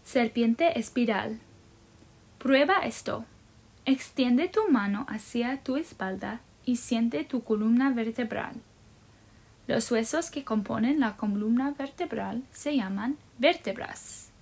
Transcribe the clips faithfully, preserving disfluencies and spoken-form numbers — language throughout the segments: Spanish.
Serpiente espiral. Prueba esto. Extiende tu mano hacia tu espalda y siente tu columna vertebral. Los huesos que componen la columna vertebral se llaman vértebras.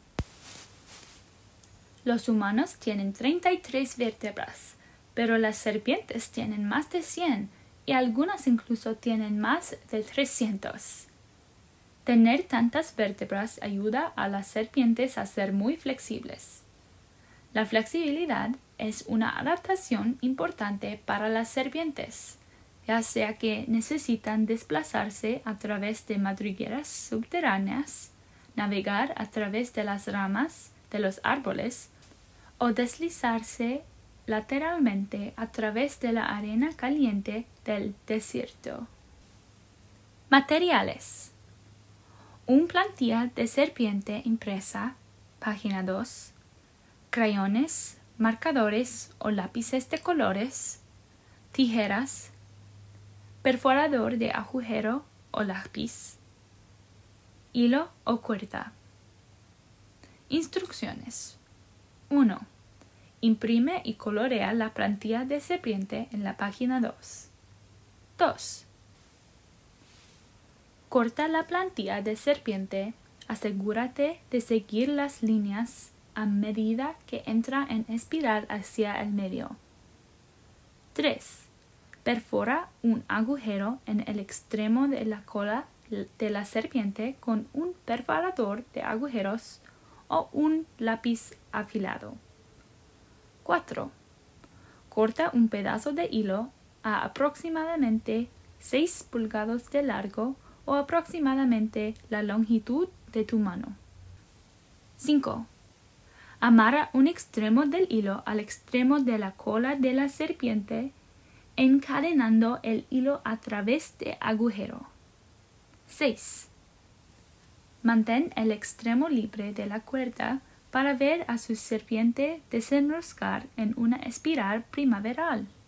Los humanos tienen treinta y tres vértebras, pero las serpientes tienen más de cien y algunas incluso tienen más de trescientas. Tener tantas vértebras ayuda a las serpientes a ser muy flexibles. La flexibilidad es una adaptación importante para las serpientes, ya sea que necesitan desplazarse a través de madrigueras subterráneas, navegar a través de las ramas de los árboles o deslizarse lateralmente a través de la arena caliente del desierto. Materiales. Un plantilla de serpiente impresa, página dos, crayones, marcadores o lápices de colores, tijeras, perforador de agujero o lápiz, hilo o cuerda. Instrucciones. uno. Imprime y colorea la plantilla de serpiente en la página dos. dos. Corta la plantilla de serpiente. Asegúrate de seguir las líneas a medida que entra en espiral hacia el medio. tres. Perfora un agujero en el extremo de la cola de la serpiente con un perforador de agujeros o un lápiz afilado. cuatro. Corta un pedazo de hilo a aproximadamente seis pulgadas de largo o aproximadamente la longitud de tu mano. cinco. Amarra un extremo del hilo al extremo de la cola de la serpiente, encadenando el hilo a través del agujero. seis. Mantén el extremo libre de la cuerda para ver a su serpiente desenroscar en una espiral primaveral.